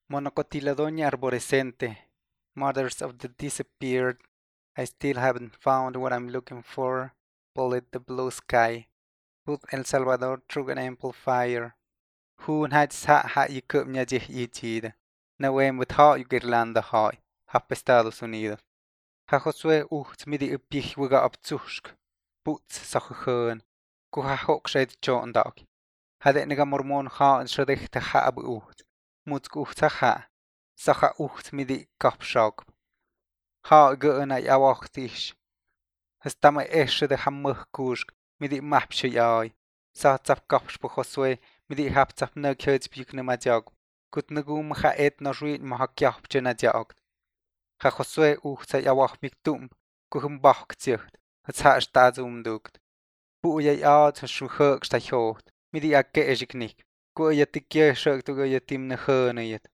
Monocotyledonea arborescente, mothers of the disappeared. I still haven't found what I'm looking for. Bullet the blue sky. Put El Salvador through an amplifier. Hun had ha y cup ñajih y chida. Na wem with ha y Irlanda high. Hap Estados Unidos. Ha Josué ucht midi upich wiga up zusk. Putz sachuchön. Ku ha hok shed chon dag. Had it nega mormon ha en shredich te ha ab ucht. Mutsk ucht ha. Sacha ucht midi kapshag. Ha gön ay awachtish. Hestama eshe de hamuch kusk. Midi mapshe ay. Sa tsap kapsh po Josué. Midi hap tsap na kjöts bjuk na majag. Kut nagum ha et na ruit ma ha kjap na jag. Ha Josué ucht ay awach miktum. Kuhum bach zicht. Het ha stad umdukt. Bu jij aad has shuhuk sta hoort. Midi a geesik nik. Ku je tikje shuk tu je tim na herne